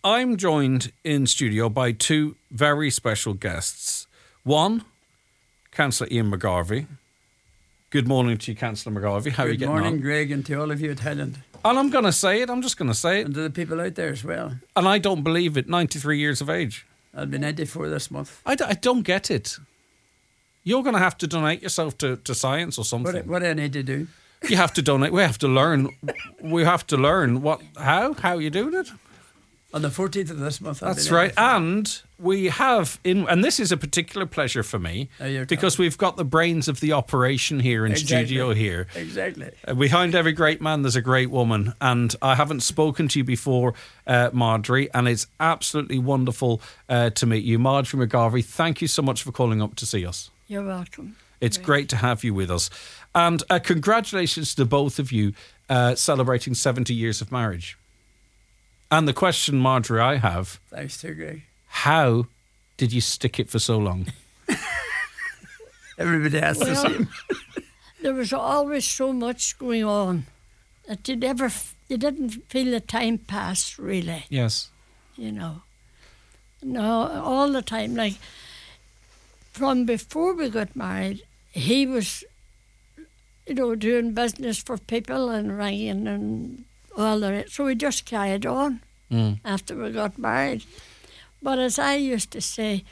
I'm joined in studio by two very special guests. One, Councillor Ian McGarvey. Good morning to you, Councillor McGarvey. How are you getting on? Good morning, Greg, and to all of you at Highland. And I'm going to say it. I'm just going to say it. And to the people out there as well. And I don't believe it. 93 years of age. I'll be 94 this month. I don't get it. You're going to have to donate yourself to science or something. What do I need to do? You have to donate. We have to learn. We have to learn how are you doing it? On the 14th of this month. That's right. And we have, and this is a particular pleasure for me, because we've got the brains of the operation here in studio here. Exactly. Behind every great man, there's a great woman. And I haven't spoken to you before, Marjorie, and it's absolutely wonderful to meet you. Marjorie McGarvey, thank you so much for calling up to see us. You're welcome. It's great to have you with us. And congratulations to both of you celebrating 70 years of marriage. And the question, Marjorie, I have... Thanks to Greg. How did you stick it for so long? Everybody has the same. There was always so much going on that you didn't feel the time pass, really. Yes. You know. No, all the time. Like, from before we got married, he was, doing business for people and ringing and all the rest. So we just carried on after we got married. But as I used to say,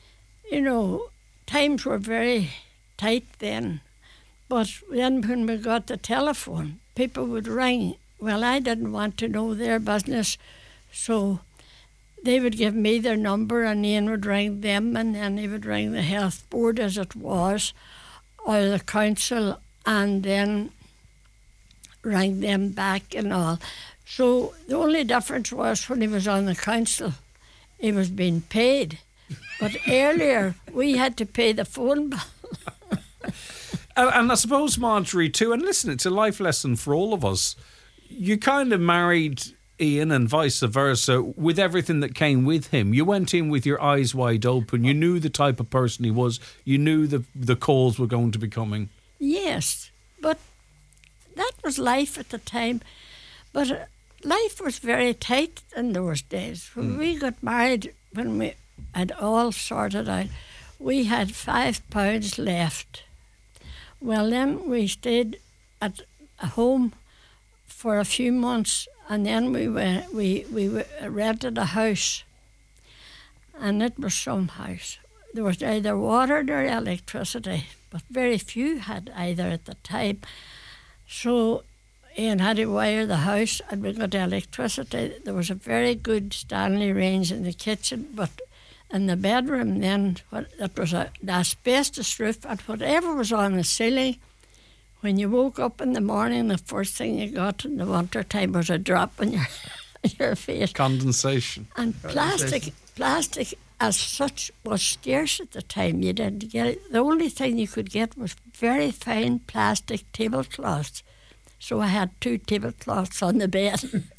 times were very tight then. But then when we got the telephone, people would ring. Well, I didn't want to know their business, so they would give me their number and Ian would ring them, and then he would ring the health board as it was, or the council, and then ring them back and all. So the only difference was when he was on the council, he was being paid. But earlier, we had to pay the phone bill. And I suppose, Marjorie, too, and listen, it's a life lesson for all of us. You kind of married Ian and vice versa with everything that came with him. You went in with your eyes wide open. You knew the type of person he was. You knew the calls were going to be coming. Yes, but that was life at the time. But life was very tight in those days. When we got married, when we had all sorted out, we had £5 left. Well, then we stayed at home for a few months, and then we rented a house, and it was some house. There was neither water nor electricity, but very few had either at the time. So Ian had to wire the house, and we got electricity. There was a very good Stanley range in the kitchen, but in the bedroom then, it was an asbestos roof, and whatever was on the ceiling, when you woke up in the morning, the first thing you got in the winter time was a drop on your face. Condensation. And plastic as such was scarce at the time. You didn't get it. The only thing you could get was very fine plastic tablecloths. So I had 2 tablecloths on the bed.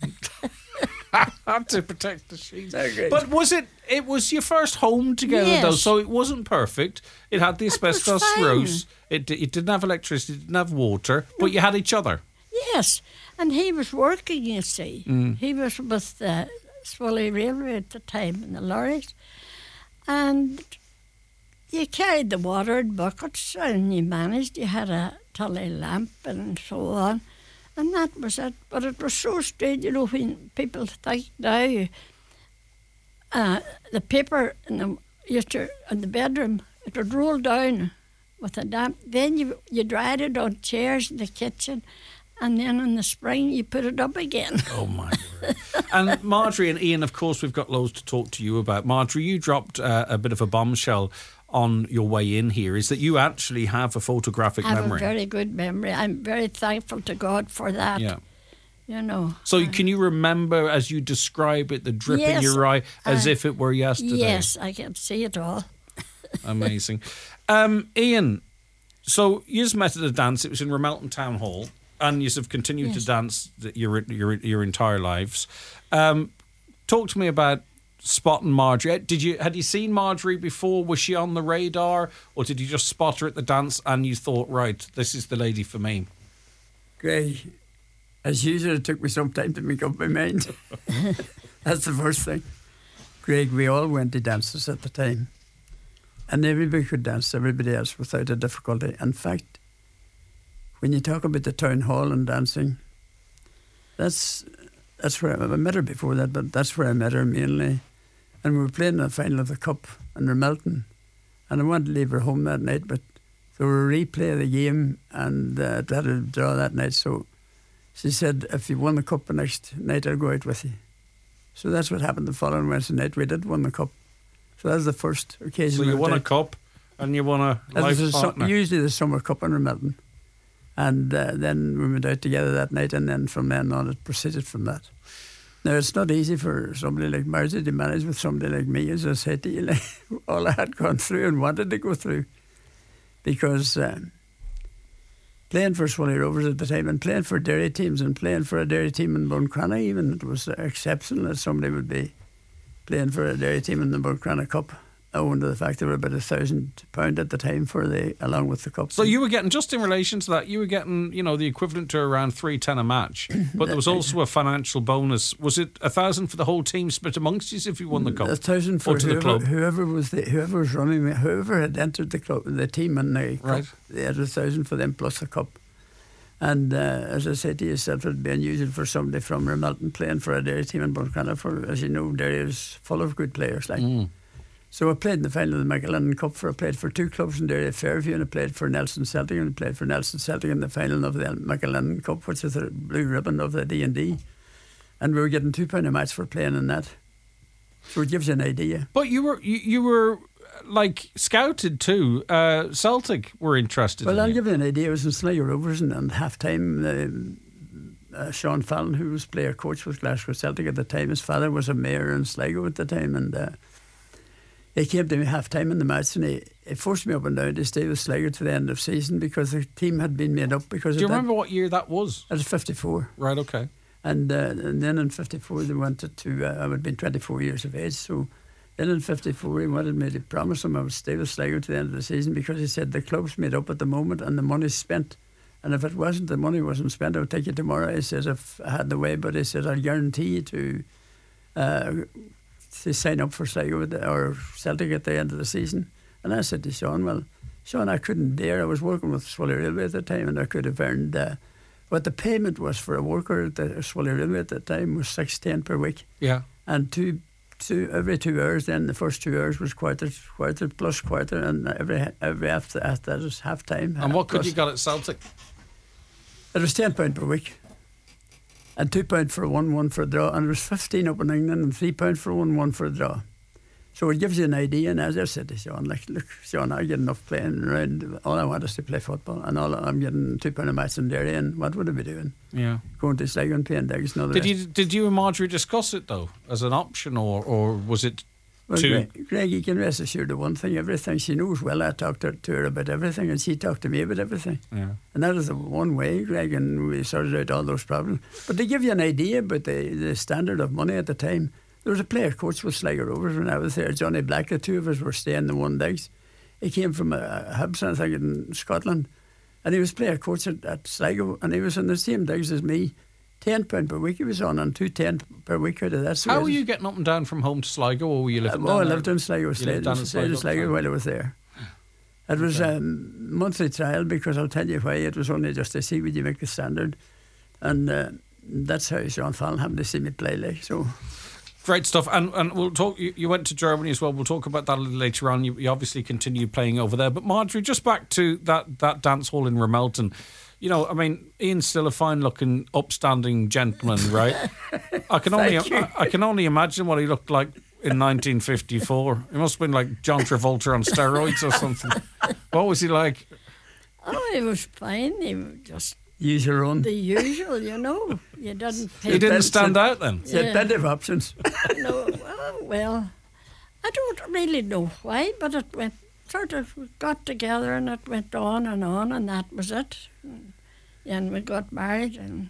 To protect the sheets. But it was your first home together, though, so it wasn't perfect. It had the asbestos roof. It didn't have electricity, it didn't have water, but you had each other. Yes, and he was working, you see. He was with the Swilly Railway at the time in the lorries. And you carried the water in buckets and you managed. You had a tully lamp and so on. And that was it. But it was so strange, when people think now, the paper in the bedroom, it would roll down with a damp. Then you dried it on chairs in the kitchen, and then in the spring you put it up again. Oh my word. And Marjorie and Ian, of course, we've got loads to talk to you about. Marjorie, you dropped a bit of a bombshell on your way in here, is that you actually have a photographic memory. I have a very good memory. I'm very thankful to God for that. Yeah. So can you remember, as you describe it, the drip in your eye as if it were yesterday? Yes, I can see it all. Amazing. Ian, so you just met at a dance. It was in Ramelton Town Hall, and you have continued to dance your entire lives. Talk to me about spotting Marjorie. Had you seen Marjorie before? Was she on the radar, or did you just spot her at the dance and you thought, right, this is the lady for me? Greg, as usual, it took me some time to make up my mind. That's the first thing. Greg, we all went to dances at the time. And everybody could dance, everybody else, without a difficulty. In fact, when you talk about the town hall and dancing, that's where I met her before that, but that's where I met her mainly. And we were playing the final of the Cup in Ramelton. And I wanted to leave her home that night, but there were a replay of the game and it had a draw that night. So she said, if you won the Cup the next night, I'll go out with you. So that's what happened the following Wednesday night. We did win the Cup. So that was the first occasion. So you won a cup and you won a life partner. Usually the Summer Cup in Ramelton. And then we went out together that night, and then from then on it proceeded from that. Now, it's not easy for somebody like Margie to manage with somebody like me, as I said to you, like, all I had gone through and wanted to go through. Because playing for Swilly Rovers at the time and playing for dairy teams and playing for a dairy team in Buncrana even, it was exceptional that somebody would be playing for a dairy team in the Buncrana Cup, owing to the fact they were about £1,000 at the time along with the cup. So you were getting, just in relation to that, you were getting, the equivalent to around $310 a match, but there was also a financial bonus. Was it 1,000 for the whole team split amongst you if you won the cup? 1,000 for the club? whoever was running, whoever had entered the club, the team in the right. cup. They had 1,000 for them plus the cup. And as I said to yourself, it would be unusual for somebody from Ramelton playing for a dairy team in Buncrana. For, as you know, dairy is full of good players. So I played in the final of the McAleenan Cup. I played for two clubs in Derry, Fairview, and I played for Nelson Celtic, and I played for Nelson Celtic in the final of the McAleenan Cup, which is the blue ribbon of the D&D. And we were getting £2 a match for playing in that. So it gives you an idea. But you were like scouted too. Celtic were interested. Well, in I'll you. give you an idea. I was in Sligo Rovers, and half time, Sean Fallon, who was player coach with Glasgow Celtic at the time, his father was a mayor in Sligo at the time, and he came to me half time in the match, and he forced me up and down to stay with Sligo to the end of season because the team had been made up. Because do you remember what year that was? It was 54. Right. Okay. And then in 54 they wanted to. I had been 24 years of age, so. Then in 54 he wanted me to promise him I would stay with Sligo to the end of the season because he said the club's made up at the moment and the money's spent, and if it wasn't, the money wasn't spent, I would take you tomorrow. He says if I had the way, but he says I'll guarantee you to sign up for Sligo or Celtic at the end of the season. And I said to Sean, well, Sean, I couldn't dare. I was working with Swilly Railway at the time, and I could have earned what the payment was for a worker at the Swilly Railway at the time was $6.10 per week. Yeah. And every 2 hours, then the first 2 hours was quarter plus quarter, and every after that was half time. And what could you got at Celtic? It was £10 per week, and £2 for a 1-1 for a draw, and it was 15 up in England and £3 for a 1-1 for a draw. So it gives you an idea. And as I said to Sean, like, look, Sean, I get enough playing around. All I want is to play football, and I'm getting £2 a match in Derry, and what would I be doing? Yeah, going to Sligo and playing digs. Did you and Marjorie discuss it though as an option, or was it? Well, Greg, you can rest assured of one thing: everything she knows well. I talked to her about everything, and she talked to me about everything. Yeah, and that is the one way, Greg, and we sorted out all those problems. But to give you an idea about the standard of money at the time. There was a player coach with Sligo Rovers when I was there, Johnny Black. The two of us were staying in one digs. He came from Hibs, I think, in Scotland. And he was player coach at Sligo, and he was in the same digs as me. £10 per week he was on, and £2.10 per week out of that. So how were you getting up and down from home to Sligo, or were you living down I there? lived in Sligo. Stayed in Sligo while I was there. It was a monthly trial, because I'll tell you why. It was only just to see would you make the standard. And that's how Sean Fallon happened to see me play, like, so... Great stuff, and we'll talk. You went to Germany as well. We'll talk about that a little later on. You obviously continued playing over there, but Marjorie, just back to that dance hall in Ramelton. I mean, Ian's still a fine-looking, upstanding gentleman, right? I can only imagine what he looked like in 1954. He must have been like John Travolta on steroids or something. What was he like? Oh, he was fine. He was just. Use your own. The usual, You didn't pay. He didn't stand out then? He had plenty of options. No, well, I don't really know why, but it went, sort of got together and it went on, and that was it. And we got married, and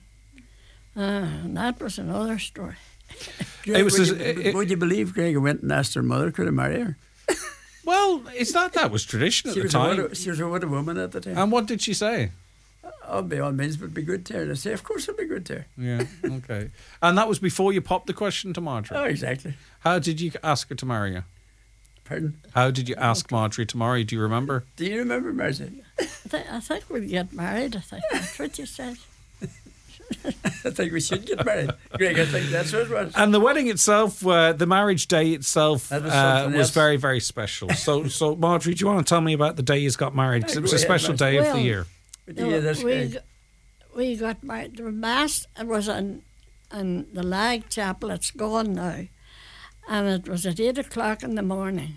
that was another story. Greg, would you believe Greg went and asked her mother could I marry her? Well, that was tradition at the time. She was a widow woman at the time. And what did she say? Oh, by all means, but be good to her. And I say, of course I'll be good to her. Yeah, okay. And that was before you popped the question to Marjorie? Oh, exactly. How did you ask her to marry you? Pardon? How did you ask Marjorie to marry? Do you remember? Do you remember, Marcy? I think we'll get married. I think that's what you said. I think we should get married. Greg, I think that's what it was. And the wedding itself, the marriage day itself, That was something was else. very, very special. So Marjorie, do you want to tell me about the day you got married? 'Cause it was Go a ahead, special Marcy. day of the Well, year. But yeah, that's Greg. we got married. The mass was in the Lag Chapel. It's gone now, and it was at 8 o'clock in the morning.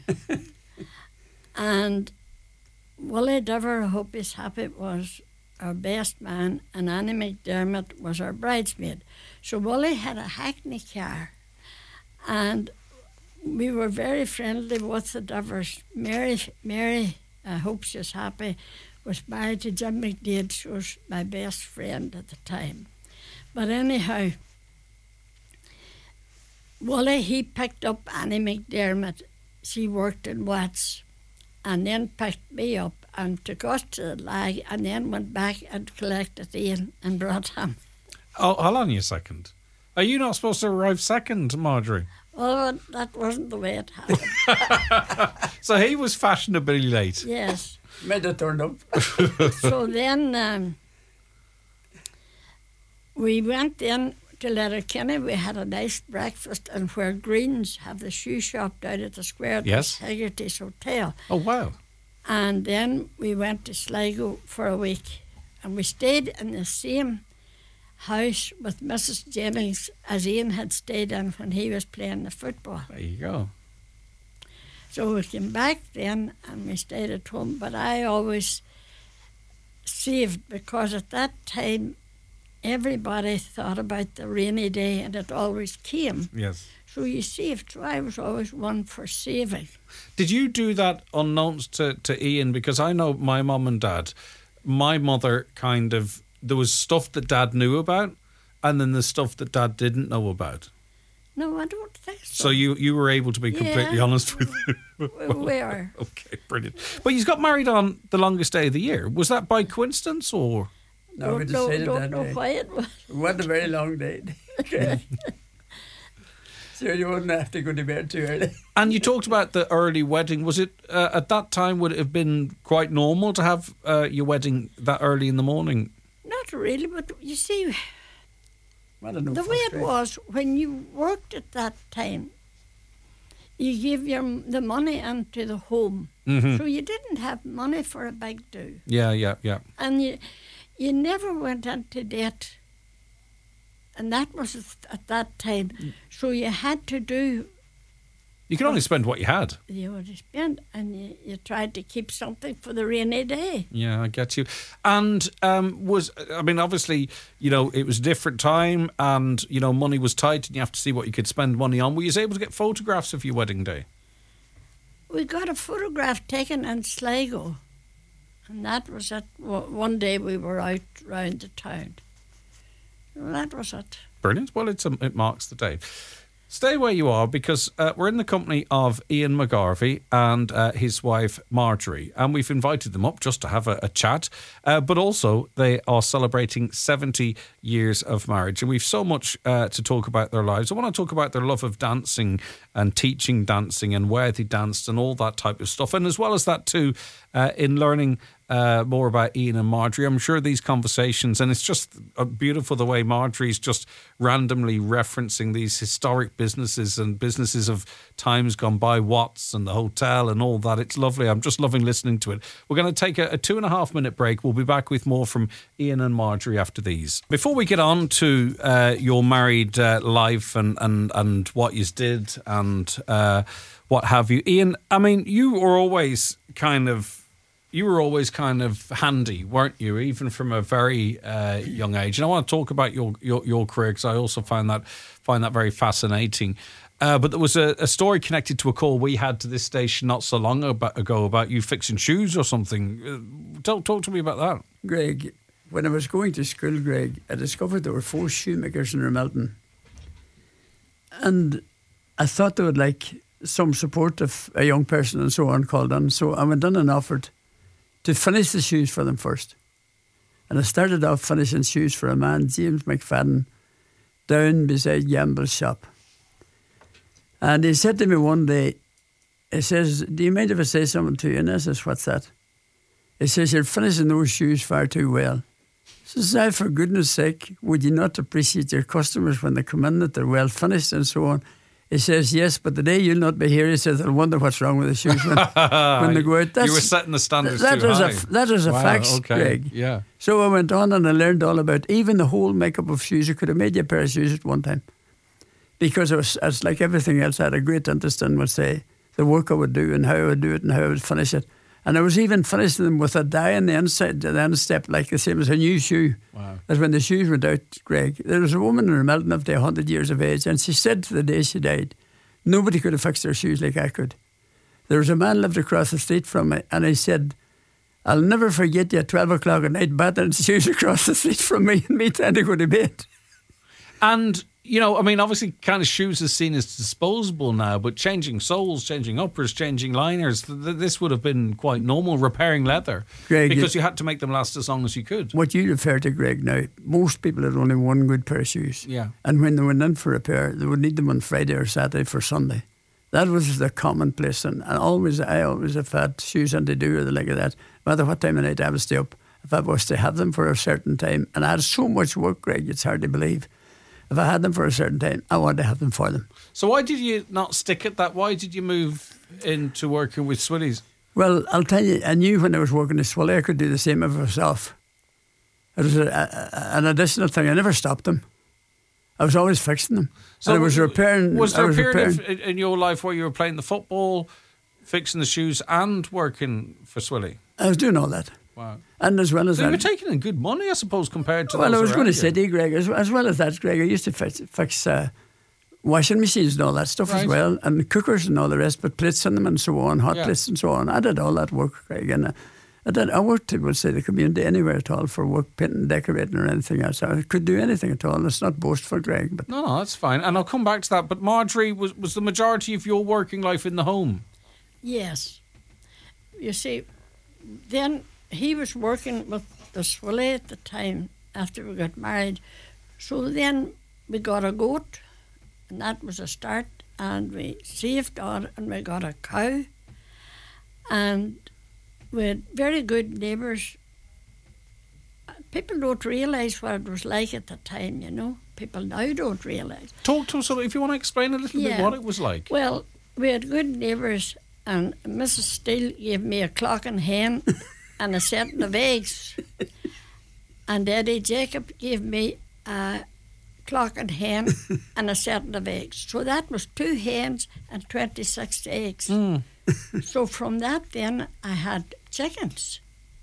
And Willie Dover, I hope he's happy, was our best man, and Annie McDermott was our bridesmaid. So Willie had a hackney car, and we were very friendly with the Dovers. Mary, I hope she's happy, was married to Jim McDade. She was my best friend at the time. But anyhow, Willie, he picked up Annie McDermott. She worked in Watts, and then picked me up and took us to the Lag, and then went back and collected Ian and brought him. Oh, hold on a second. Are you not supposed to arrive second, Marjorie? Oh, that wasn't the way it happened. So he was fashionably late. Yes. Might have turned up. So then we went in to Letterkenny. We had a nice breakfast, and where Greens have the shoe shop down at the square, Yes. the Hegarty's Hotel. Oh, wow. And then we went to Sligo for a week, and we stayed in the same house with Mrs. Jennings as Ian had stayed in when he was playing the football. There you go. So we came back then and we stayed at home, but I always saved, because at that time everybody thought about the rainy day and it always came. Yes. So you saved. So I was always one for saving. Did you do that unknowns to Ian? Because I know my mum and dad, my mother kind of, there was stuff that Dad knew about, and then there's stuff that Dad didn't know about. No, I don't think so. So you were able to be completely Yeah. honest with him. We are. Okay, brilliant. But you got married on the longest day of the year. Was that by coincidence or? No, we Don't know, decided don't that know day. why it was. It wasn't a very long day. So you wouldn't have to go to bed too early. And you talked about the early wedding. Was it at that time? Would it have been quite normal to have your wedding that early in the morning? Not really, but you see, I don't know. the way it was, when you worked at that time, you gave the money into the home. Mm-hmm. So you didn't have money for a big do. Yeah. And you never went into debt. And that was at that time. So you had to do, You could only spend what you had. you would spend, and you tried to keep something for the rainy day. Yeah, I get you. And obviously, it was a different time, and money was tight, and you have to see what you could spend money on. Were you able to get photographs of your wedding day? We got a photograph taken in Sligo, and that was it. One day we were out round the town. That was it. Brilliant. Well, it marks the day. Stay where you are, because we're in the company of Ian McGarvey and his wife Marjorie, and we've invited them up just to have a chat, but also they are celebrating 70 years of marriage, and we've so much to talk about their lives. I want to talk about their love of dancing and teaching dancing and where they danced and all that type of stuff, and as well as that too, in learning more about Ian and Marjorie. I'm sure these conversations, and it's just beautiful the way Marjorie's just randomly referencing these historic businesses and businesses of times gone by, Watts and the hotel and all that. It's lovely. I'm just loving listening to it. We're going to take a 2.5 minute break. We'll be back with more from Ian and Marjorie after these. Before we get on to your married life and what you did and what have you, Ian, I mean, you were always kind of handy, weren't you? Even from a very young age. And I want to talk about your career, because I also find that very fascinating. But there was a story connected to a call we had to this station not so long ago about you fixing shoes or something. Talk to me about that. Greg, when I was going to school, Greg, I discovered there were 4 shoemakers in Ramelton. And I thought they would like some support if a young person and so on called in. So I went in and offered to finish the shoes for them first. And I started off finishing shoes for a man, James McFadden, down beside Gamble's shop. And he said to me one day, he says, do you mind if I say something to you? And I says, what's that? He says, you're finishing those shoes far too well. He says, now, for goodness sake, would you not appreciate your customers when they come in that they're well finished and so on? He says, yes, but the day you'll not be here, he says, they'll wonder what's wrong with the shoes when they go out. You were setting the standards too high. That is a fact, okay. Greg. Yeah. So I went on and I learned all about even the whole makeup of shoes. I could have made you a pair of shoes at one time. Because it's like everything else, I had a great interest in, would say, the work I would do and how I would do it and how I would finish it. And I was even finishing them with a dye on the inside, the instep, like the same as a new shoe. Wow. As when the shoes went out, Greg, there was a woman in Ramelton of 100 years of age, and she said to the day she died, nobody could have fixed their shoes like I could. There was a man lived across the street from me, and he said, I'll never forget you at 12 o'clock at night battering shoes across the street from me and me trying to go to bed. And, you know, I mean, obviously kind of shoes is seen as disposable now, but changing soles, changing uppers, changing liners, this would have been quite normal, repairing leather, Greg, because you had to make them last as long as you could. What you refer to, Greg, now, most people had only one good pair of shoes. Yeah. And when they went in for repair, they would need them on Friday or Saturday for Sunday. That was the commonplace. And I always have had shoes and to do or the like of that. No matter what time of night I would stay up, if I was to have them for a certain time, and I had so much work, Greg, it's hard to believe. If I had them for a certain time, I wanted to have them for them. So why did you not stick at that? Why did you move into working with Swillies? Well, I'll tell you, I knew when I was working at Swilly, I could do the same of myself. It was an additional thing. I never stopped them. I was always fixing them. So and I was repairing. Was there a period in your life where you were playing the football, fixing the shoes, and working for Swilly? I was doing all that. Wow. And as well as so that, you were taking in good money, I suppose, compared to well, those I was going to around say to you, Greg, as well as that, Greg, I used to fix washing machines and all that stuff as well, and cookers and all the rest, but plates in them and so on, hot plates and so on. I did all that work, Greg, and I worked, I would say, the community anywhere at all for work, painting, decorating or anything else. I could do anything at all. It's not boastful, Greg. But No, that's fine. And I'll come back to that. But Marjorie, was the majority of your working life in the home? Yes. You see, then he was working with the Swilly at the time after we got married. So then we got a goat, and that was a start, and we saved on and we got a cow. And we had very good neighbours. People don't realise what it was like at the time, you know. People now don't realise. Talk to us, if you want to explain a little bit what it was like. Well, we had good neighbours, and Mrs. Steele gave me a clock and hen and a set of eggs. And Eddie Jacob gave me a clock and hen and a set of eggs. So that was 2 hens and 26 eggs. So from that then I had chickens.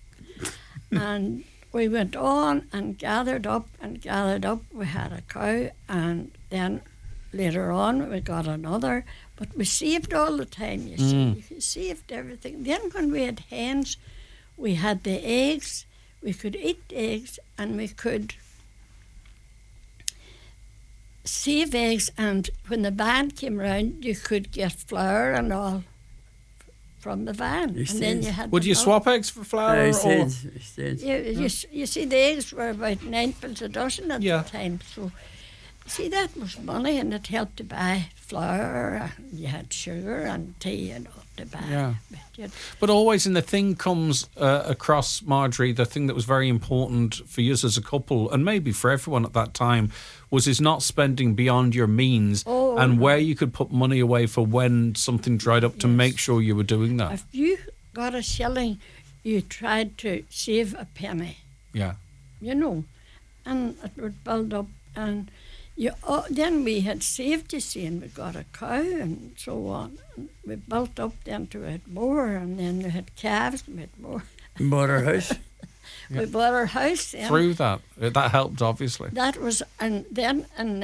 And we went on and gathered up. We had a cow, and then later on we got another. But we saved all the time, you see. We saved everything. Then when we had hens, we had the eggs. We could eat eggs, and we could save eggs. And when the van came round, you could get flour and all from the van. And then you had. Would you swap eggs for flour? You see, the eggs were about 9p a dozen at the time. So, see, that was money, and it helped to buy flour, and you had sugar and tea and all to buy. Yeah. But always in the thing comes across, Marjorie, the thing that was very important for you as a couple, and maybe for everyone at that time, was not spending beyond your means and where you could put money away for when something dried up to make sure you were doing that. If you got a shilling, you tried to save a penny. Yeah. You know, and it would build up, and then we had saved, you see, and we got a cow and so on. And we built up then to it more, and then we had calves and we had more. We bought our house. We bought our house then. Through that helped, obviously. That was, and then in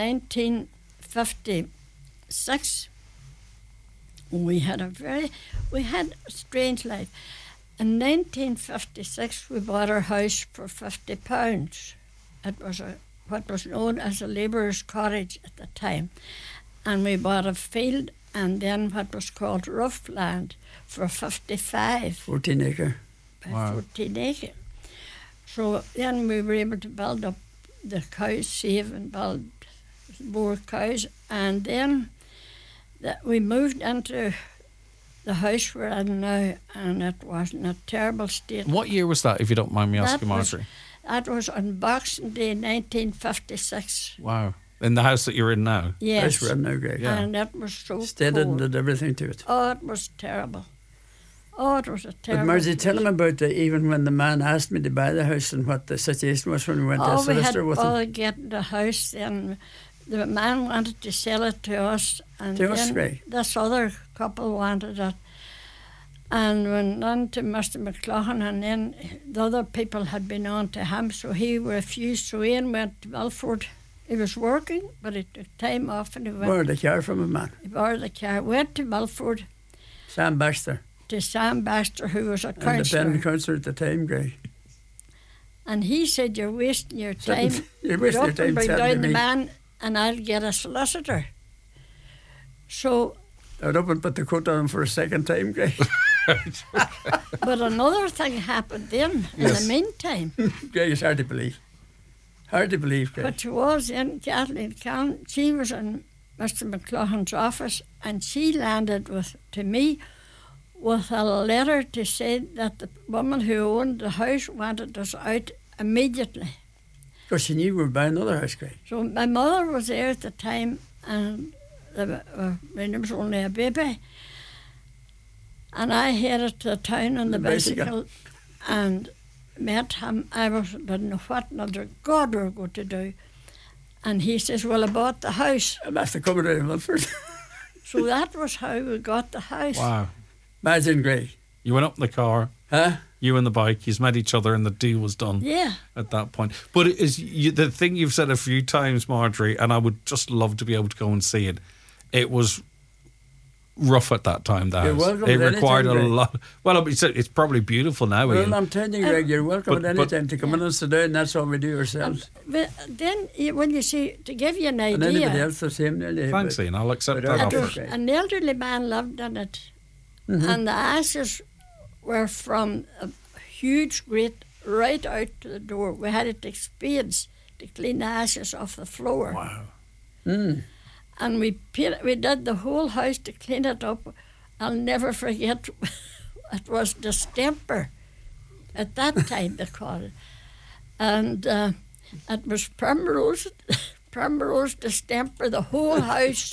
1956, we had a strange life. In 1956, we bought our house for £50. It was what was known as a labourer's cottage at the time. And we bought a field and then what was called rough land for 55. 14 acre. 14 acre. So then we were able to build up the cows, save and build more cows. And then we moved into the house we're in now, and it was in a terrible state. What year was that, if you don't mind me asking, Marjorie? That was on Boxing Day, 1956. Wow. In the house that you're in now? Yes. House we're in now, Greg. Yeah. And it was so Stayed cold. and did everything to it. Oh, it was terrible. Oh, it was a terrible. But Margie, tell him about even when the man asked me to buy the house and what the situation was when we went to a solicitor with him. We had get the house, then the man wanted to sell it to us, and To us, then right. this other couple wanted it. And went on to Mr. McLaughlin, and then the other people had been on to him, so he refused. So Ian went to Milford. He was working, but he took time off and he went. Borrowed a car from a man, He borrowed the car, went to Milford Sam Baxter, to Sam Baxter, who was a counsellor. independent counsellor at the time, Greg. And he said, "You're wasting your time. You're wasting your Get up and time bring chatting to down the me." man, and I'll get a solicitor." So, I'd up and put the coat on him for a second time, Greg. but another thing happened then in Yes. the meantime. Greg, it's hard to believe. Hard to believe, Greg. But she was in Kathleen Callan. She was in Mr. McLaughlin's office, and she landed to me with a letter to say that the woman who owned the house wanted us out immediately. Because she knew we were buying another house, Greg. So my mother was there at the time, and my name was only a baby. And I headed to town on the bicycle and met him. I didn't know what another God we were going to do. And he says, "Well, I bought the house." And that's the coming out of Milford. So that was how we got the house. Wow. Imagine, Greg. You went up in the car, Huh? you and the bike, you met each other, and the deal was done Yeah. at that point. But it is the thing you've said a few times, Marjorie, and I would just love to be able to go and see it. It was rough at that time, the You're house. welcome It at any required time, a Greg. lot. Well, it's probably beautiful now, Well, Ian. I'm telling you, Greg, you're welcome but- at any but- time to come in and sit down. That's all we do ourselves. But then, when you see, to give you an And anybody idea, else the same, nearly. Thanks, but- Ian. I'll accept but that I it do. offer. was an elderly man lived in it, and the ashes were from a huge grate right out to the door. We had to take spades to clean the ashes off the floor. Wow. Mm. And we did the whole house to clean it up. I'll never forget, it was distemper at that time, they called it. And it was primrose distemper, the whole house,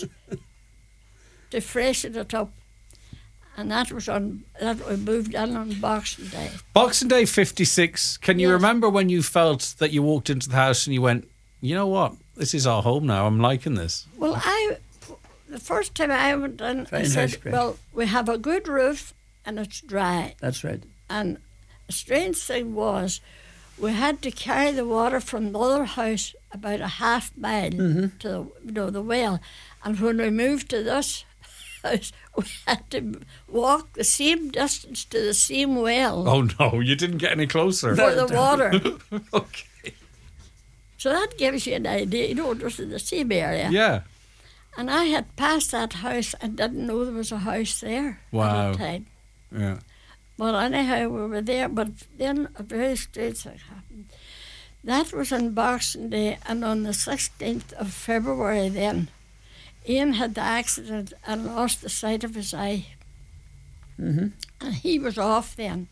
to freshen it up. And that we moved in on Boxing Day. Boxing Day 56. Can you Yes. remember when you felt that you walked into the house and you went, you know what? This is our home now. I'm liking this. Well, the first time I went in, I Fine house, said, Greg. "Well, we have a good roof and it's dry." That's right. And a strange thing was, we had to carry the water from the other house about a half mile to the well. And when we moved to this house, we had to walk the same distance to the same well Oh, no. You didn't get any closer. for the water. Okay. So that gives you an idea. It was in the same area. Yeah. And I had passed that house and didn't know there was a house there Wow. at the time. Yeah. But anyhow, we were there. But then a very strange thing happened. That was on Boxing Day, and on the 16th of February then, Ian had the accident and lost the sight of his eye. Mm-hmm. And he was off then.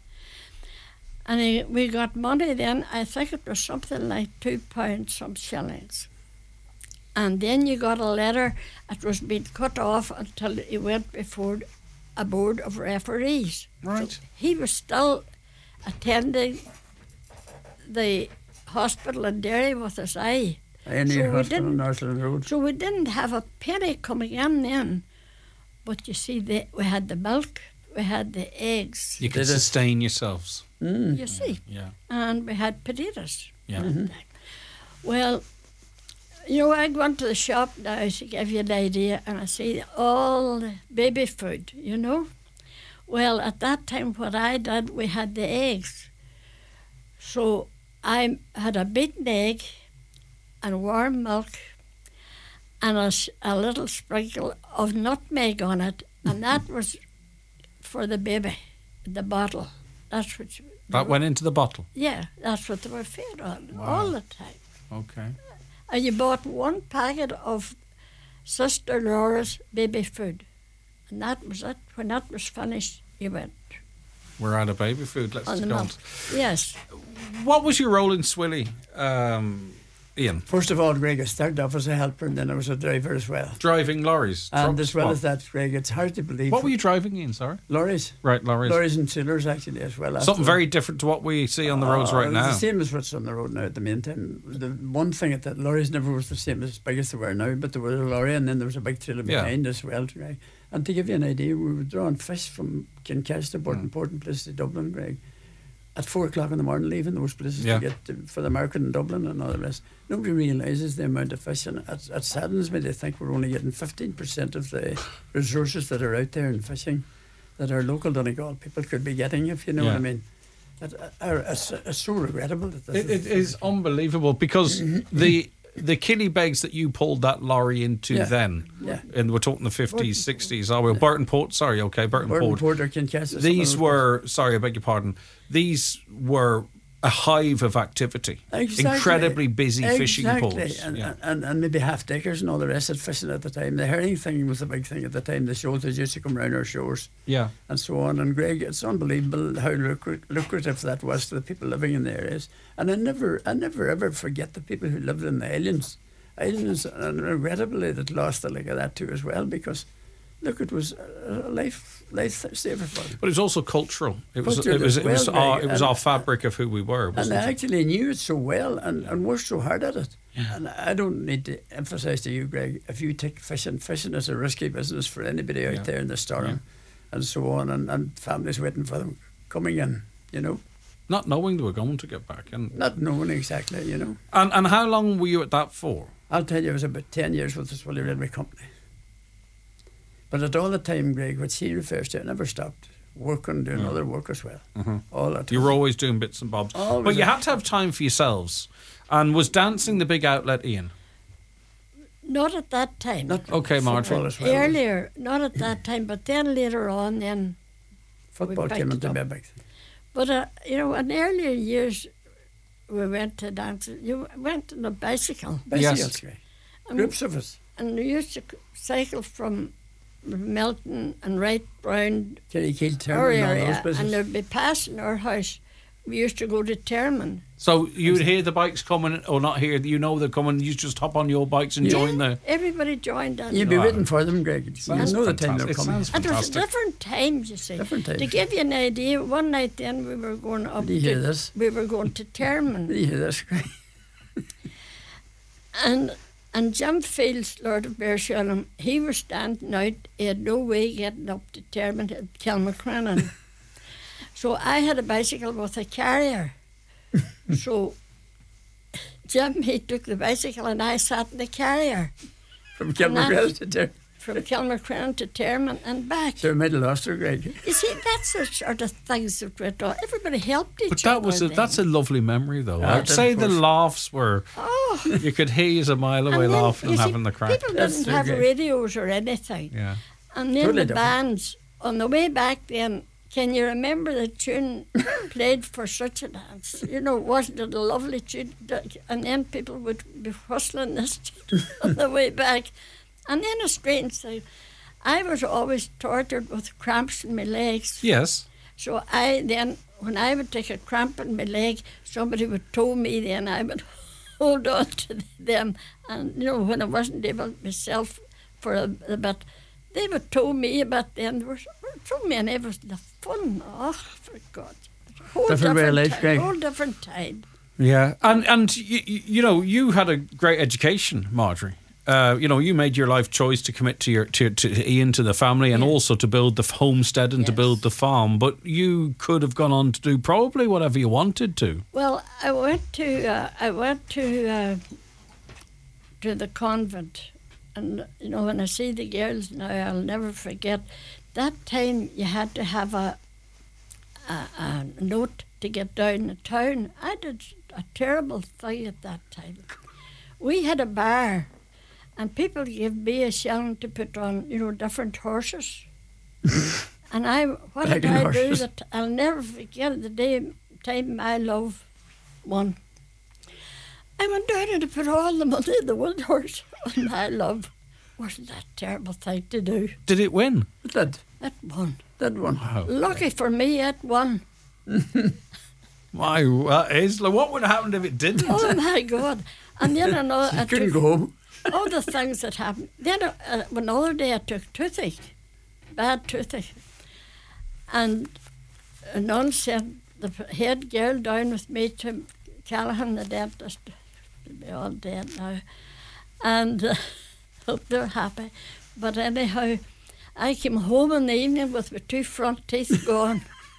And we got money then, I think it was something like £2 some shillings. And then you got a letter, it was being cut off until he went before a board of referees. Right. So he was still attending the hospital in Derry with his eye. Any So we hospital didn't- on Northland Road. So we didn't have a penny coming in then. But you see, we had the milk, we had the eggs, You could Did it- sustain yourselves. Mm. you see, Yeah. and we had potatoes. Yeah. Well, I go into the shop now to give you an idea, and I see all the baby food, Well, at that time, what I did, we had the eggs. So I had a beaten egg and warm milk and a little sprinkle of nutmeg on it, and that was for the baby, the bottle. That's what That went into the bottle. Yeah, that's what they were fed on all the time. Okay. And you bought one packet of Sister Laura's baby food. And that was it. When that was finished, you went We're out of baby food. Let's on the go on. mount. Yes. What was your role in Swilly, Ian? First of all, Greg, I started off as a helper and then I was a driver as well. Driving lorries. And trucks, as well what? as that, Greg, it's hard to believe. What were you driving in, sorry? Lorries. Right, lorries. Lorries and trailers, actually, as well. Something very different to what we see on the roads right It's now. the same as what's on the road now at the meantime. The one thing at that, lorries never was the same as big as they were now, but there was a lorry and then there was a big trailer Yeah. behind as well, Greg. And to give you an idea, we were drawing fish from Kincastle, important place to Dublin, Greg, at 4 o'clock in the morning, leaving those places Yeah. to get for the market in Dublin and all the rest. Nobody realises the amount of fish, and it saddens me to think we're only getting 15% of the resources that are out there in fishing that our local Donegal people could be getting, if you know what I mean. It's so regrettable that this It is unbelievable because the killybegs that you pulled that lorry into Yeah. then, Yeah. and we're talking the 50s, 60s, Burton Port, sorry, okay, Burton Port. Porter, Kincastle. These were, sorry, I beg your pardon, these were a hive of activity. Exactly. Incredibly busy fishing ports. And, Yeah. and maybe half deckers and all the rest of fishing at the time. The herring thing was a big thing at the time. The shoals used to come round our shores Yeah. and so on. And Greg, it's unbelievable how lucrative that was to the people living in the areas. And I never ever forget the people who lived in the islands. Islands, and regrettably, that lost a leg of that too as well, because look, it was a life saver for them. But it was also cultural. It was Cultural as well, Greg, our and- fabric of who we were, And wasn't I it? actually knew it so well and worked so hard at it. And I don't need to emphasise to you, Greg, if you take fishing is a risky business for anybody out there in the storm and so on, and families waiting for them coming in, you know, Not knowing they were going to get back. And not knowing exactly, you know. and how long were you at that for? I'll tell you, it was about 10 years with the Swilly Railway Company. But at all the time, Greg, what she refers to, I never stopped working, doing other work as well. All the time. You were always doing bits and bobs. Always. But you had to have time for yourselves. And was dancing the big outlet, Ian? Not at that time. Okay, Marjorie. Football as well. Earlier, not at that time, but then later on, then. Football we came picked into it my up. big thing. But, you know, in earlier years, we went to dance. You went on a bicycle. Bicycles, Greg. And, Groups of us. and we used to cycle from Melton and right round Kerry Keel, our Termon, and all those area, places. and there'd be passing our house. We used to go to Termon. So you'd hear the bikes coming, or not hear, you know they're coming, you just hop on your bikes and join the... Everybody joined that. You'd be Wow. waiting for them, Greg. You Sounds know the time they're fantastic. coming. It sounds And it was fantastic. different times, you see. Different times. To give you an idea, one night then we were going up. Do you hear this? We were going to Termon. Do you hear this, Greg? And Jim Fields, Lord of Bearshallam, he was standing out. He had no way getting up to Termon at Kilmacrennan. So I had a bicycle with a carrier. So Jim, he took the bicycle and I sat in the carrier From Kilmacrennan to Termon. from Kilmacrennan to Termon and back. So we might have lost her, Greg. You see, that's the sort of things that went on. Everybody helped each But other. that's a lovely memory, though. Yeah, I'd say of the course. laughs were... Oh, You could hear you a mile away and then, laughing you and see, having the crack. people That's didn't so have great. radios or anything. Yeah. And then Totally the different. bands, on the way back then, can you remember the tune played for such a dance? You know, wasn't it a lovely tune? And then people would be whistling this tune on the way back. And then a strange thing, I was always tortured with cramps in my legs. Yes. So I then, when I would take a cramp in my leg, somebody would tow me then, I would hold on to them. And, you know, when I wasn't able myself for a bit, they would tow me a bit then. There were so many, it was the fun. Oh, for God. Whole Different way of life, time, Greg. whole different time. Yeah. And you know, you had a great education, Marjorie. You know, you made your life choice to commit to Ian, to the family, and also to build the homestead and to Yes. build the farm. But you could have gone on to do probably whatever you wanted to. Well, I went to the convent, and you know, when I see the girls now, I'll never forget that time. You had to have a note to get down the town. I did a terrible thing at that time. We had a bar, and people gave me a shilling to put on, you know, different horses. And what did Bagging I do horses. that I'll never forget the day time My Love won, I went down and I put all the money in the Windhorse on My Love. Wasn't that a terrible thing to do? Did it win? It did. It won. Did one. Wow. Lucky for me, it won. My, what would have happened if it didn't? Oh my God! And then another, You couldn't go home. all the things that happened. Then another day I took toothache, bad toothache, and a nun sent the head girl down with me to Callahan, the dentist. They're all dead now, and hope they're happy. But anyhow, I came home in the evening with my 2 front teeth gone.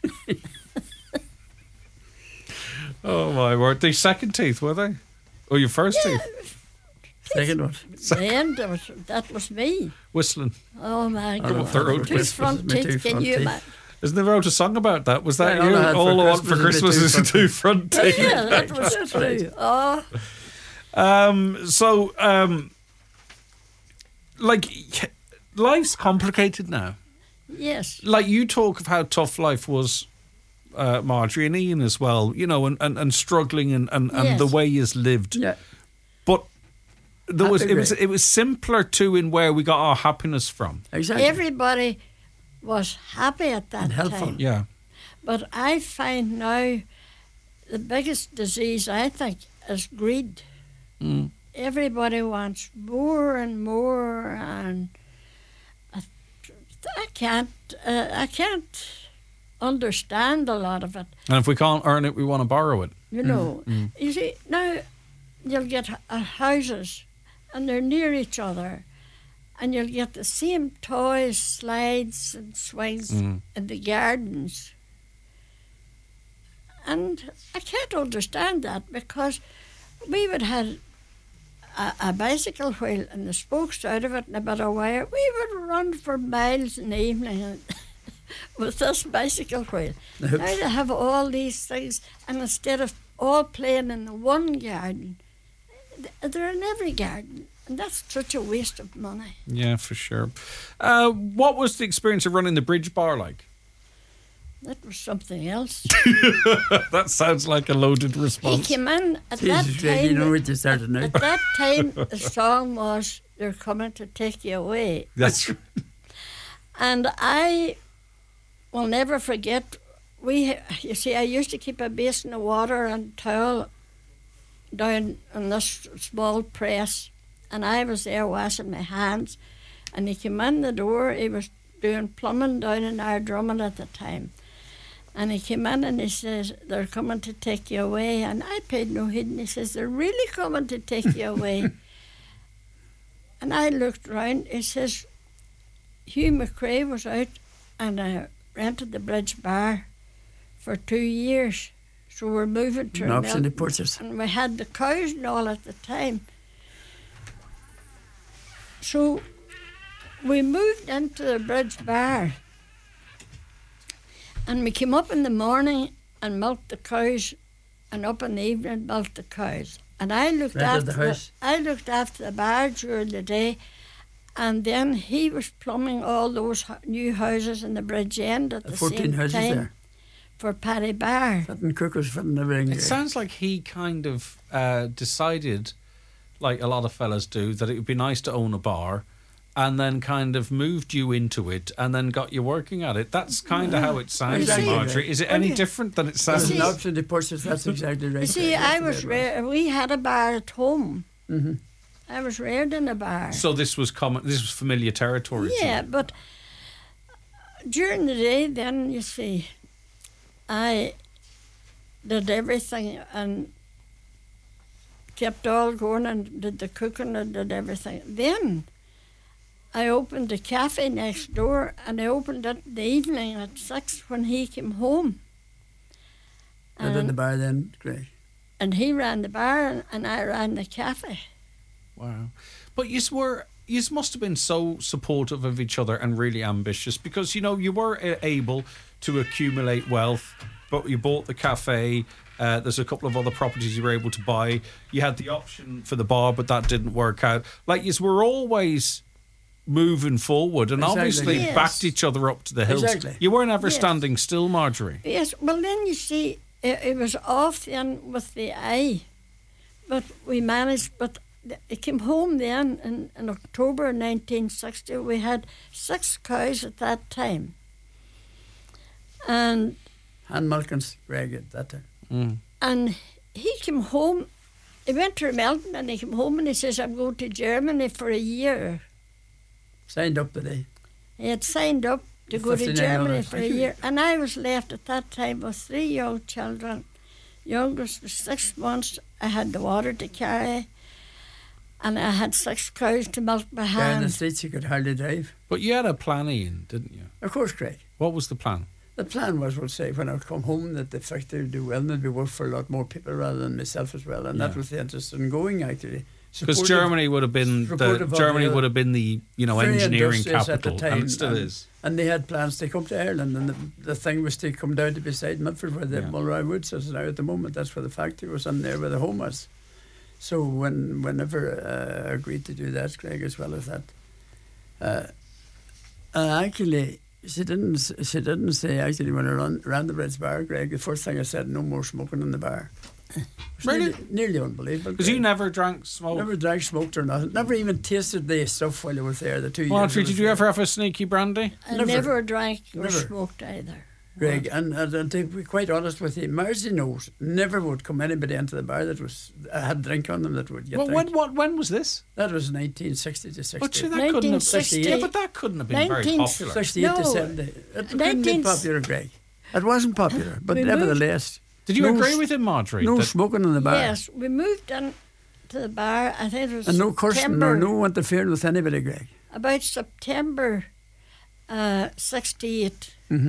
Oh my word! The second teeth, were they? Or your first teeth? Second one. Then that was me. Whistling. Oh my Oh, God! they're old 2 Christmas, front my 2 teeth. Can front you teeth. imagine? Isn't there wrote a song about that? Was that Yeah, you? all I had for All I want for Christmas Christmas is is 2 front teeth. Yeah, that was true. Oh, Like, life's complicated now. yes. Like, you talk of how tough life was, Marjorie, and Ian as well, you know, and struggling and Yes. the way he's lived. Yeah. But there was Happy it was simpler too in where we got our happiness from. Exactly. Everybody was happy at that And helpful. time. Yeah. But I find now the biggest disease, I think, is greed. Mm. Everybody wants more and more, and I can't understand a lot of it. And if we can't earn it, we want to borrow it. You know, you see, now you'll get houses and they're near each other, and you'll get the same toys, slides and swings in the gardens. And I can't understand that, because we would have a bicycle wheel and the spokes out of it and a bit of wire. We would run for miles in the evening with this bicycle wheel. Now they have all these things, and instead of all playing in the one garden, they're in every garden, and that's such a waste of money. Yeah, for sure. What was the experience of running the Bridge Bar like? That was something else. That sounds like a loaded He response. came in at Jesus, that Greg, time. you know what you started now. At that time, the song was "They're Coming to Take You Away," That's and I will never forget. You see, I used to keep a basin of water and towel down on this small press, and I was there washing my hands, and he came in the door. He was doing plumbing down in our Drummond at the time. And he came in and he says, "They're coming to take you away." And I paid no heed, and he says, "They're really coming to take you away." And I looked round. He says, Hugh McRae was out, and I rented the Bridge Bar for 2 years. So we're moving to Knocks in the Milton, porches. and we had the cows and all at the time. So we moved into the Bridge Bar, and we came up in the morning and milked the cows, and up in the evening milked the cows. And I looked Rented the after house. I looked after the bar during the day, and then he was plumbing all those new houses in the Bridge End at the 14 same houses time there. for Paddy Bar. Fitting cookers, fitting everything. It sounds like he kind of decided, like a lot of fellas do, that it would be nice to own a bar, and then kind of moved you into it, and then got you working at it. That's kind of how it sounds, Exactly. Marjorie. Is it any different than it sounds? see- Knocks in the porches, that's exactly right. You see, Greg, I that's the was way it we had a bar at home. Mm-hmm. I was reared in a bar. So this was common. This was familiar territory. to Yeah, you. but during the day, then you see, I did everything and kept all going and did the cooking and did everything. Then I opened a cafe next door, and I opened it in the evening at 6 when he came home. I did the bar then, Greg. And he ran the bar and I ran the cafe. Wow. But you must have been so supportive of each other and really ambitious, because, you know, you were able to accumulate wealth, but you bought the cafe. There's a couple of other properties you were able to buy. You had the option for the bar, but that didn't work out. Like, you were always moving forward, and Exactly. obviously Yes. backed each other up to the hills. Exactly. You weren't ever Yes. standing still, Marjorie. Yes, well then you see, it was off then with the eye, but we managed. But it came home then in October 1960. We had 6 cows at that time, and milking Greg at that time. Mm. and he came home. He went to Melton and he came home and he says, "I'm going to Germany for a year." Signed up today. He had signed up to go to 59 Germany others. for a year. And I was left at that time with 3 young children. Youngest was 6 months. I had the water to carry. And I had 6 cows to milk by Down the hand. streets you could hardly drive. But you had a plan, Ian, didn't you? Of course, Greg. What was the plan? The plan was, we'll say, when I would come home, that the factory would do well and there'd be work for a lot more people rather than myself as well. And that Yeah. was the interest in going, actually. Because Supportive- Germany would have been supportive of Germany the- would have been the very engineering industrious at the capital, time, and it still is. And they had plans to come to Ireland, and the thing was to come down to beside Milford, where the Yeah. Mulroy Woods is now at the moment. That's where the factory was, and there where the home was. So whenever I agreed to do that, Greg, as well as that, actually she didn't say, actually, when I ran the Red's bar, Greg, the first thing I said, no more smoking in the bar. It was Really? nearly unbelievable. Because you Greg. never drank smoke. Never drank, smoked or nothing. Never even tasted the stuff while I was there. The 2 years. Marjorie, I was did you there. ever have a sneaky brandy? I Never. never drank or Never. smoked either. Greg, and to be quite honest with you, Marcy knows never would come anybody into the bar that had drink on them that would get Well, drink. when was this? That was 1960 to 60. But sure, that couldn't have. 1960. Yeah, but that couldn't have been very 19 popular. 68 to No. 70. It couldn't 19 be popular, Greg. It wasn't popular, but We moved- nevertheless. Did you no agree s- with him, Marjorie? No that- smoking in the bar. Yes, we moved in to the bar. I think it was And no cursing September, or no interfering with anybody, Greg. about September 68. Mm-hmm.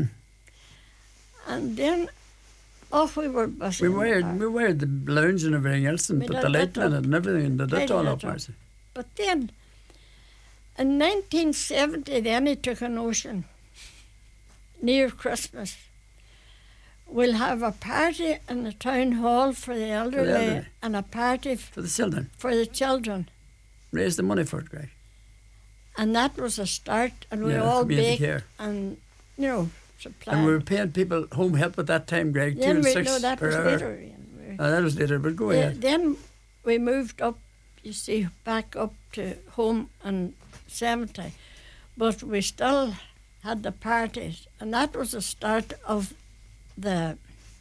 And then off we were busing. We wired the lounge and everything else and We put did the light that in up. it and everything and did it Tidied all it up, up. Marcy. But then, in 1970, then he took a notion, near Christmas, we'll have a party in the town hall for the elderly, elderly. and a party For the children. for the children. Raise the money for it, Greg. And that was a start, and we Yeah, all community baked care. and, supplied. And we were paying people home help at that time, Greg, then 2 and 6 no, that per was hour. later. Ian. That was later, but go ahead. Then we moved up, you see, back up to home in 70. But we still had the parties, and that was the start of the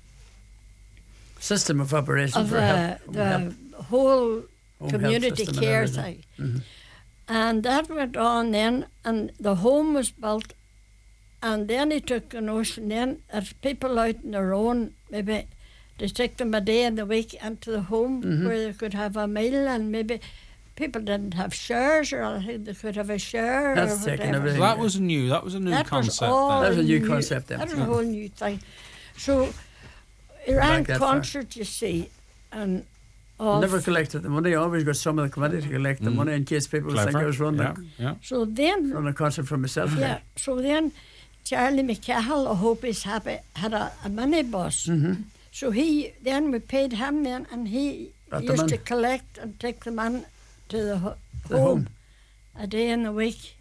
System of operation of for help. the whole Home community health system and care everything. thing. Mhm. And that went on then, and the home was built. And then he took a notion then, if people out on their own, maybe to take them a day in the week into the home Mhm. where they could have a meal, and maybe people didn't have showers or anything, they could have a shower That's or taking whatever. everything. that was new. That was a new That was concept. all then. That was a new concept then. That was a whole new thing. So he ran Back that far. concerts, you see, and all. Never collected the money. Always got some of the committee to collect the money in case people think I Clever. was running, Yeah, yeah. So then, running a concert for myself. yeah. So then, Charlie McCahill, I hope he's happy, had a minibus. Mm-hmm. So then we paid him then, and he Brought them used to in. collect and take them in to the The home home. a day in the week.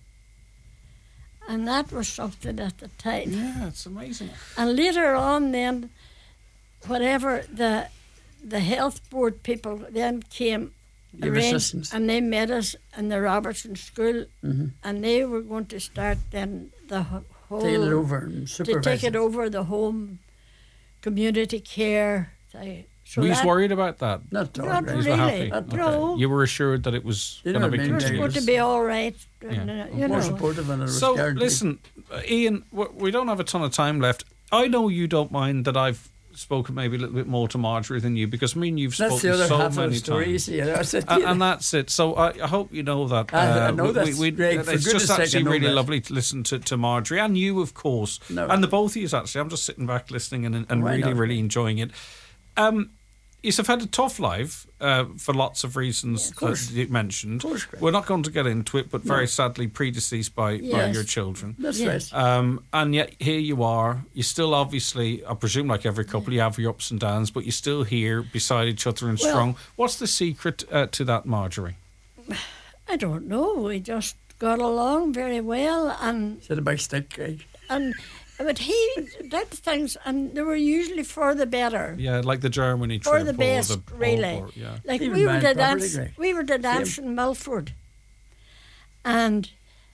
And that was something at the time. Yeah, it's amazing. And later on then, whatever the health board people then came Give arranged, assistance. and they met us in the Robertson School, Mm-hmm. and they were going to start then the whole Tail it over and to supervise take it over the home community care thing. So Were you that worried about that? Not all, Not Greg. You were really. happy. No. You were assured that it was You going know to be what I mean, it was Greg? going continuous. to be all right. Yeah. And, you More know. supportive and it was So, scared me. listen, Ian, we don't have a ton of time left. I know you don't mind that I've spoken maybe a little bit more to Marjorie than you, because me and you've That's the spoken other so half of the many story. You times. see, that's it. And that's it. So I hope you know that. I know that's Greg, for it's goodness just sake, I actually know really that. lovely to listen to Marjorie and you, of course, No. and the both of you. Actually, I'm just sitting back listening and Why really, not? really enjoying it. You've had a tough life for lots of reasons course. that you mentioned. Of course, Greg. We're not going to get into it, but very sadly predeceased by Yes. your children. That's Yes. right. And yet here you are. You still obviously, I presume, like every couple, you have your ups and downs, but you're still here beside each other and Well- strong. What's the secret to that, Marjorie? I don't know. We just got along very well, and Said a big stick, Greg. and but he did things, and they were usually for the better, Yeah, like the Germany for trip. the or best, the really. War, yeah. Like Even we were mine to property, dance, Greg. we were to dance in Milford, and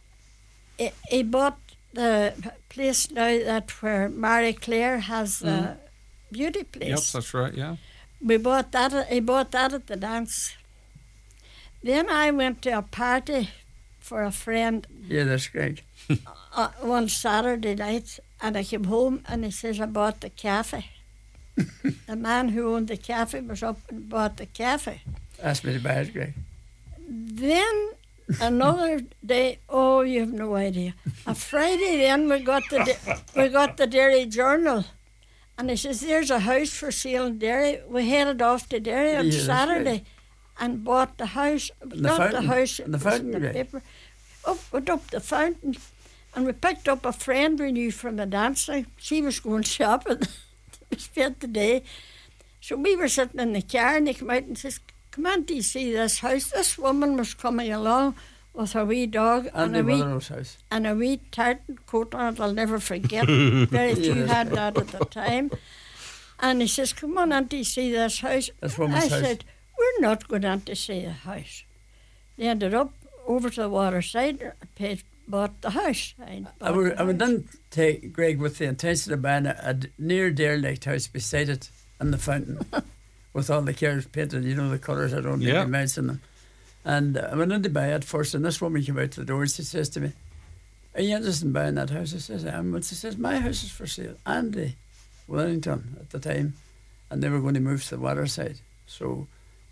he bought the place now that where Marie Claire has the beauty place. Yep, that's right, yeah. We bought that. He bought that at the dance. Then I went to a party for a friend Yeah, that's Greg. one Saturday night, and I came home and he says I bought the cafe. The man who owned the cafe was up and bought the cafe. Asked me to buy it, Greg. Then another day, oh, you have no idea. A Friday, then we got the Derry Journal, and he says there's a house for sale in Derry. We headed off to Derry on Yeah, that's Saturday, right. and bought the house. And Not the fountain. the house. And the it was in fountain, the Greg. paper. Went up the fountain, and we picked up a friend we knew from the dancing. She was going shopping. We spent the day. So we were sitting in the car, and he came out and says, "Come on, do you see this house?" This woman was coming along with a wee dog And the mother-in-law's house. and a wee tartan coat on it. I'll never forget. Very few had that at the time. And he says, "Come on, auntie, see this house." This woman's I house. said, "We're not going out to see the house." They ended up over to the waterside, bought the house. I would then take Greg with the intention of buying a near derelict house beside it and the fountain with all the cars painted, you know, the colours, I don't need Yeah. to mention them. And I went in to buy it first, and this woman came out to the door and she says to me, "Are you interested in buying that house?" I says, "I am." And she says, "My house is for sale." Andy Wellington at the time, and they were going to move to the waterside. So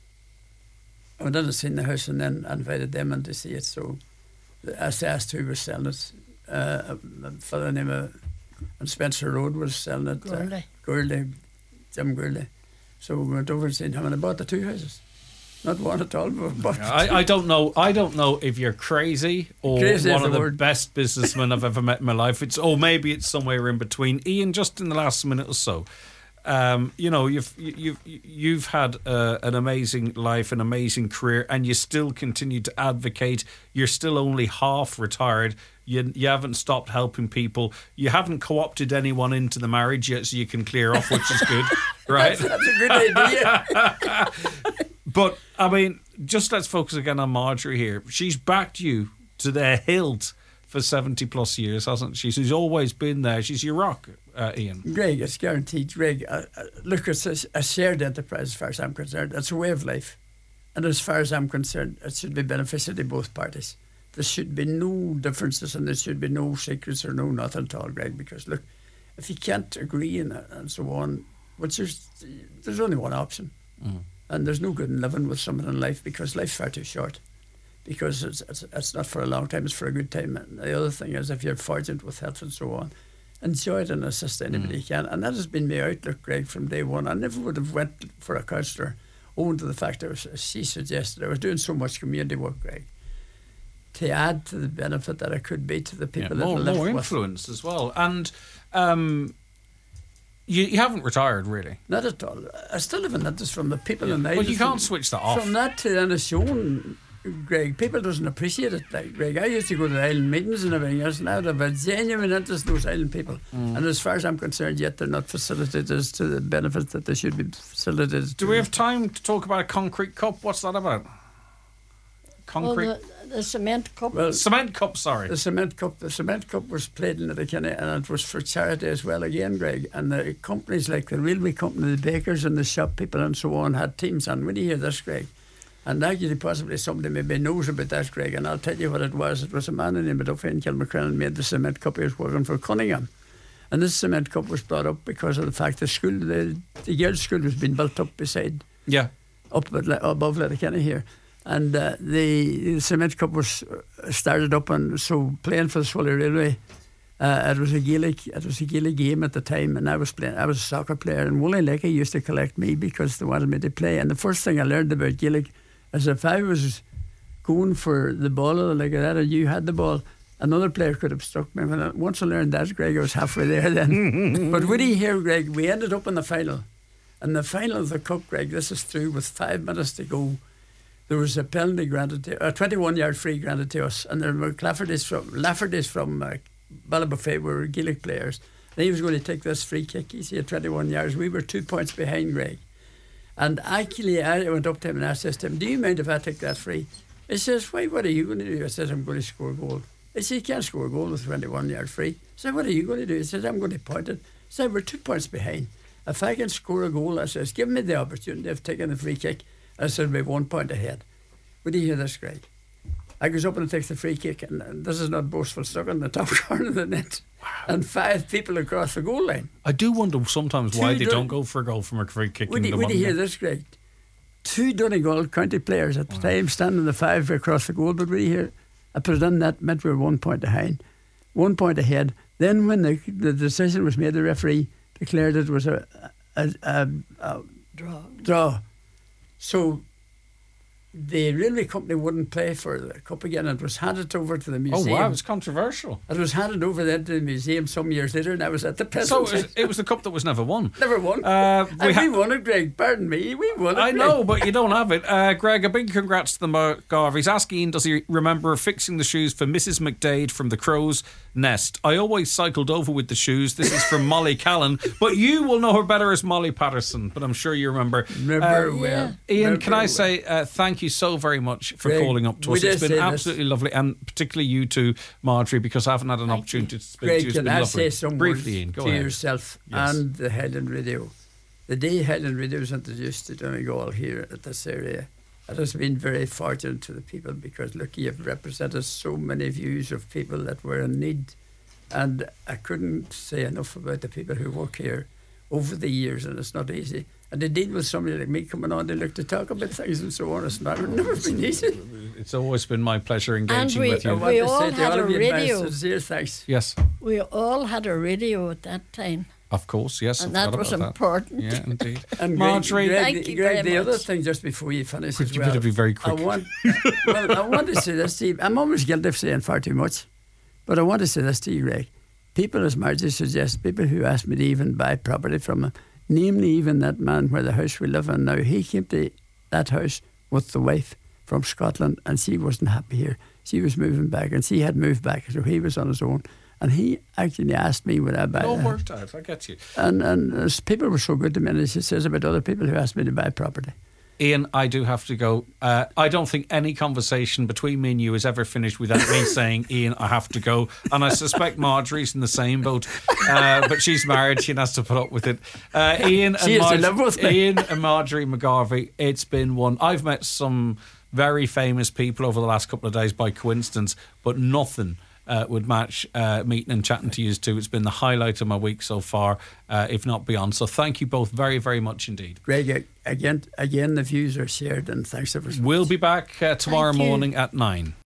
I went in and seen the house and then invited them in to see it. So I asked who was selling it. A fellow named on Spencer Road was selling it. Gourley. Jim Gourley. So we went over and seen him, and I bought the two houses. Not one at all, but bought I don't know. I don't know if you're crazy or Crazy one is of the the word. best businessmen I've ever met in my life. Maybe it's somewhere in between. Ian, just in the last minute or so, you know, you've had an amazing life, an amazing career, and you still continue to advocate. You're still only half retired. You haven't stopped helping people. You haven't co-opted anyone into the marriage yet, so you can clear off, which is good, right? That's a good idea. But, I mean, just let's focus again on Marjorie here. She's backed you to the hilt for 70 plus years, hasn't she? She's always been there. She's your rock, Ian. Greg, it's guaranteed. Greg, look, it's a shared enterprise as far as I'm concerned. It's a way of life. And as far as I'm concerned, it should be beneficial to both parties. There should be no differences and there should be no secrets or no nothing at all, Greg, because look, if you can't agree and so on, there's only one option. Mm. And there's no good in living with someone in life because life's far too short. Because it's not for a long time, it's for a good time. And the other thing is, if you're fortunate with health and so on, enjoy it and assist anybody you can. And that has been my outlook, Greg, from day one. I never would have went for a counsellor owing to the fact that she suggested I was doing so much community work, Greg, to add to the benefit that I could be to the people that I live more with. influence as well. And you haven't retired, really. Not at all. I still have an interest from the people in Well, you can't switch that off. From that to then it's shown, Greg, people doesn't appreciate it. Like, Greg, I used to go to the island meetings and everything else. Now I have a genuine interest in those island people. And as far as I'm concerned, yet they're not facilitated as to the benefits that they should be facilitated. Do we have time to talk about a concrete cup? What's that about? Concrete Well, the cement cup. Well, cement cup. Sorry. The cement cup was played in Letterkenny, and it was for charity as well again, Greg. And the companies like the railway company, the bakers and the shop people and so on had teams on. When you hear this, Greg, and actually possibly somebody maybe knows about that, Greg, and I'll tell you what it was. It was a man named Duffy in Kilmacrennan made the cement cup. He was working for Cunningham. And this cement cup was brought up because of the fact the girls' school was being built up beside, above Letterkenny here. And the cement cup was started up, and so playing for the Swilly Railway, it was a Gaelic game at the time, and I was a soccer player, and Woolley Lecky used to collect me because they wanted me to play. And the first thing I learned about Gaelic is if I was going for the ball or like that, and you had the ball, another player could have struck me. Once I learned that, Greg, I was halfway there then. But would you hear, Greg, we ended up in the final. In the final of the cup, Greg, this is through with 5 minutes to go. There was a penalty granted, a 21-yard free granted to us, and there were Lafferty's from Ballybofey were Gaelic players. And he was going to take this free kick. He said 21 yards. We were 2 points behind Greg. And actually, I went up to him and I said to him, do you mind if I take that free? He says, why, what are you going to do? I said, I'm going to score a goal. He said, you can't score a goal with 21 yards free. I said, what are you going to do? He said, I'm going to point it. I said, we're 2 points behind. If I can score a goal, I says, give me the opportunity of taking the free kick. I said, we're 1 point ahead. Would you hear this, Greg? I goes up and takes the free kick, and this is not boastful, stuck in the top corner of the net. Wow. And 5 people across the goal line. I do wonder sometimes why they don't go for a goal from a free kick. Would you hear this, Greg? 2 Donegal county players at the time standing the 5 across the goal, but would you hear? I put it in that meant we were 1 point behind. 1 point ahead. Then when the decision was made, the referee declared it was a draw. So the railway company wouldn't play for the cup again. It was handed over to the museum. Oh wow, it was controversial. It was handed over then to the museum some years later, and I was at the press. So it was the cup that was never won. Never won. We won it, Greg. Pardon me, we won it. I know, but you don't have it. Greg, a big congrats to the McGarveys. Ask Ian, does he remember fixing the shoes for Mrs. McDade from the Crow's Nest? I always cycled over with the shoes. This is from Molly Callan, but you will know her better as Molly Patterson, but I'm sure you remember. Remember well. Ian, can I say thank you so very much for Greg, calling up to us. It's been absolutely lovely, and particularly you too, Marjorie, because I haven't had an opportunity to speak Greg, to you. It's can been I lovely. say some Briefly, words Ian, go to ahead. yourself Yes. and the Highland Radio? The day Highland Radio was introduced to Donegal here at this area, it has been very fortunate to the people, because look, you've represented so many views of people that were in need, and I couldn't say enough about the people who work here over the years, and it's not easy. And they deal with somebody like me coming on, they look to talk about things and so on. It's never been easy. It's always been my pleasure engaging with you. We all had a radio. Sincere thanks. Yes. We all had a radio at that time. Of course, yes. And I that forgot was about important. Yeah, indeed. And Marjorie, thank you Greg, very the other much. thing, just before you finish Could as you well, better be very quick? I want to say this to you. I'm always guilty of saying far too much, but I want to say this to you, Greg. People, as Marjorie suggests, people who asked me to even buy property from him, namely even that man where the house we live in now, he came to that house with the wife from Scotland, and she wasn't happy here. She was moving back, and she had moved back, so he was on his own. And he actually asked me would I buy it all the worked out, I get you. And people were so good to me, and she says about other people who asked me to buy property. Ian, I do have to go. I don't think any conversation between me and you is ever finished without me saying, Ian, I have to go. And I suspect Marjorie's in the same boat, but she's married. She has to put up with it. Ian and Marjorie McGarvey, it's been one. I've met some very famous people over the last couple of days by coincidence, but nothing would match meeting and chatting to you two. It's been the highlight of my week so far, if not beyond. So thank you both very, very much indeed. Greg, again, the views are shared, and thanks ever so much. We'll be back tomorrow morning at 9.